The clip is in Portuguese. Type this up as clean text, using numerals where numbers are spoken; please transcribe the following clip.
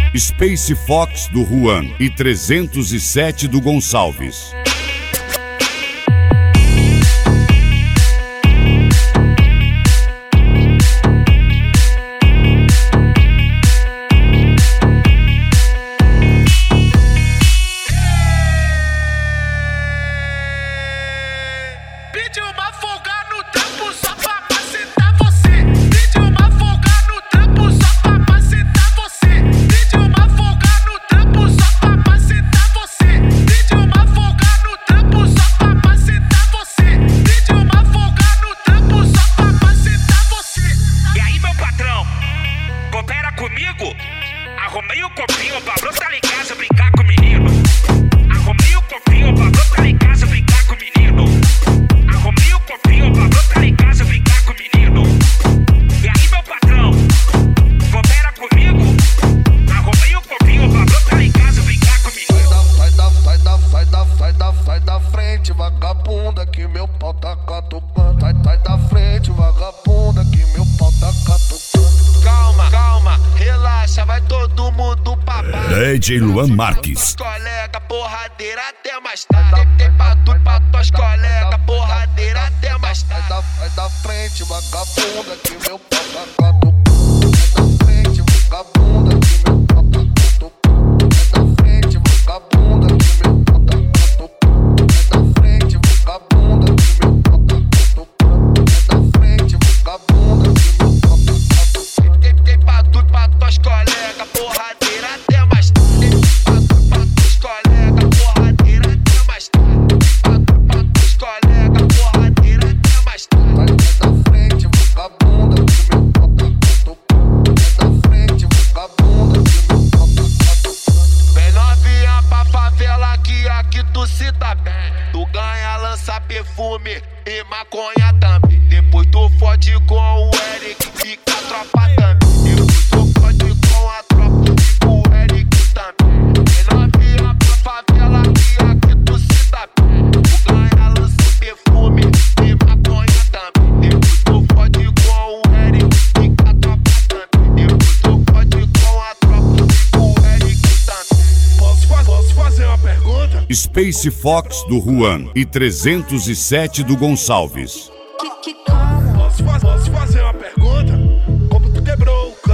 Space Fox do Juan e 307 do Gonçalves. Pedi uma folga no trampo só pra macetar você. Pedi uma folga no trampo só pra macetar você. Pedi uma folga no trampo só pra macetar você. Pedi uma folga no trampo só pra macetar você. Pedi uma folga no trampo só pra macetar você. E aí, meu patrão, coopera comigo? Arrumei o copinho pra brotar em casa brincar com o menino. Arrumei o copinho pra brotar em casa brincar com o menino. Arrumei o copinho pra brotar em casa brincar com o menino. E aí, meu patrão, coopera comigo? Arrumei o copinho pra brotar em casa brincar com o menino. Sai da frente, vagabunda, que meu pau tá catucando. Sai da frente, vagabunda, que meu pau tá catucando. Calma, relaxa, vai todo mundo pra baixo. DJ Luan Marques. Colega, porradeira até mais tarde. Tem pra tudo pra tuas colegas, porradeira até mais tarde. Sai da frente, vagabunda, que meu pau tá catucando. Sai da frente, vagabunda, que meu pau tá catucando. Sai da frente, vagabunda, que meu pau tá catucando. Sai da frente, vagabunda, que meu pau tá catucando. Sai da frente, vagabunda, que meu pau tá catucando. Tem pra tudo pra tuas colegas, porradeira até mais tarde. Tem pra tudo pra tuas colegas, porradeira até mais tarde. Tem pra tudo pra tuas colegas, porradeira até mais tarde. Sai da frente, vagabunda, que meu pau tá catucando. Sai da frente, vagabunda, que meu pau tá catucando. Vem novinha pra favela que aqui tu se dá bem. Tu ganha, lança perfume e maconha também. Depois tu fode com o Eric, fica a tropa também. Depois tu fode com a tropa, fica o Eric também. Vem novinha pra favela que aqui tu se dá bem. Tu ganha, lança perfume e maconha também. Depois tu fode com o Eric, fica a tropa também. Depois tu fode com a tropa, fica o Eric também. Posso fazer uma pergunta? Space Fox do Juan e 307 do Gonçalves. Posso fazer uma pergunta? Como tu quebrou o